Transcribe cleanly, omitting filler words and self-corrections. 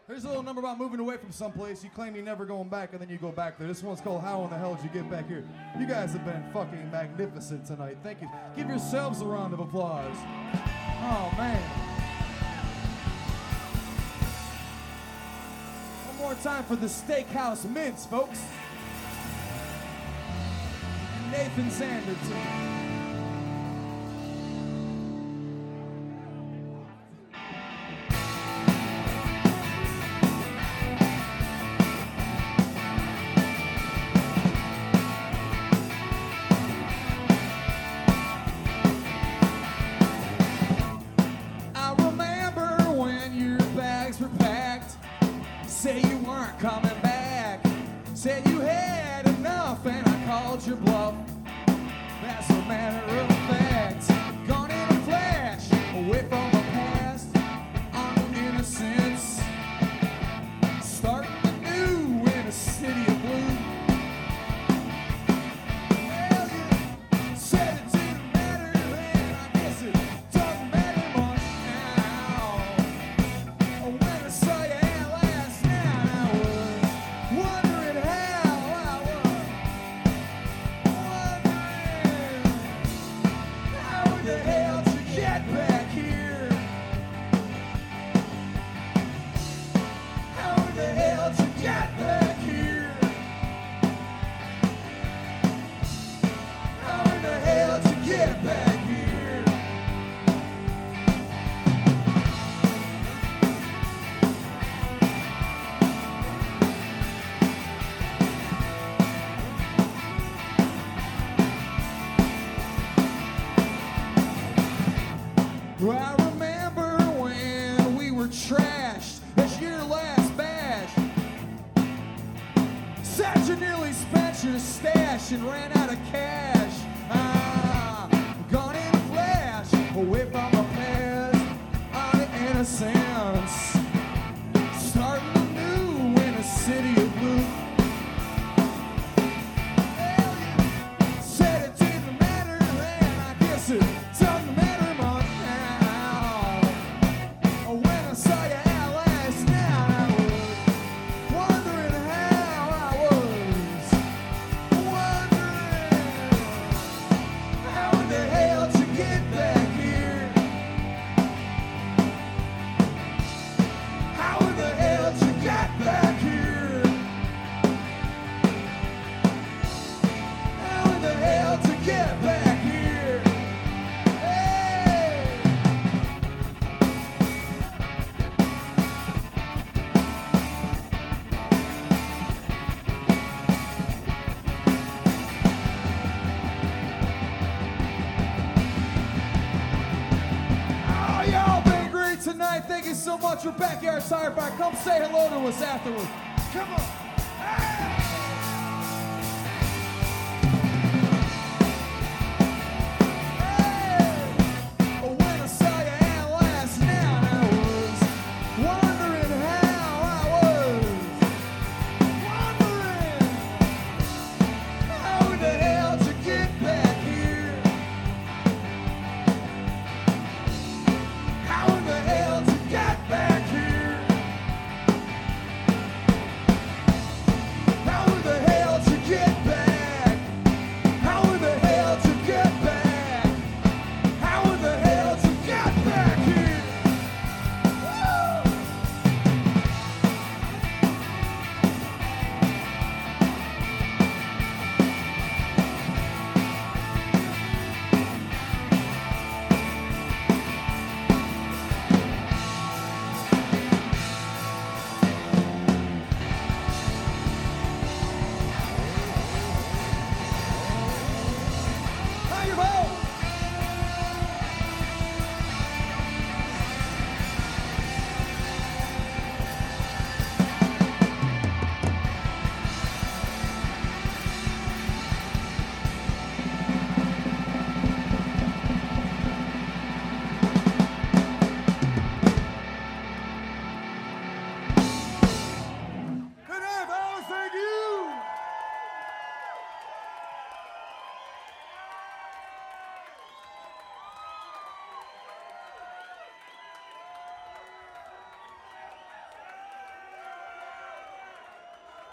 Here's a little number about moving away from someplace. You claim you're never going back, and then you go back there. This one's called How in the Hell Did You Get Back Here? You guys have been fucking magnificent tonight. Thank you. Give yourselves a round of applause. Oh, man. One more time for the Steakhouse Mints, folks. And Nathan Sanderson. Say you weren't coming back. Said you had enough and I called your bluff. That's a matter of fact. Gone in a flash, away from the past, on innocence. Starting anew in a city of blue. Well, you said it didn't matter then, I guess it doesn't matter much now. When I saw you I remember when we were trashed as your last bash. Said you nearly spent your stash and ran out of cash. Gone in a flash, away from the past, on the innocence. Starting anew in a city of blue. Said it didn't matter then, I guess it doesn't matter. Tonight, thank you so much for Backyard Tire Fire. Come say hello to us afterwards. Come on. Hey!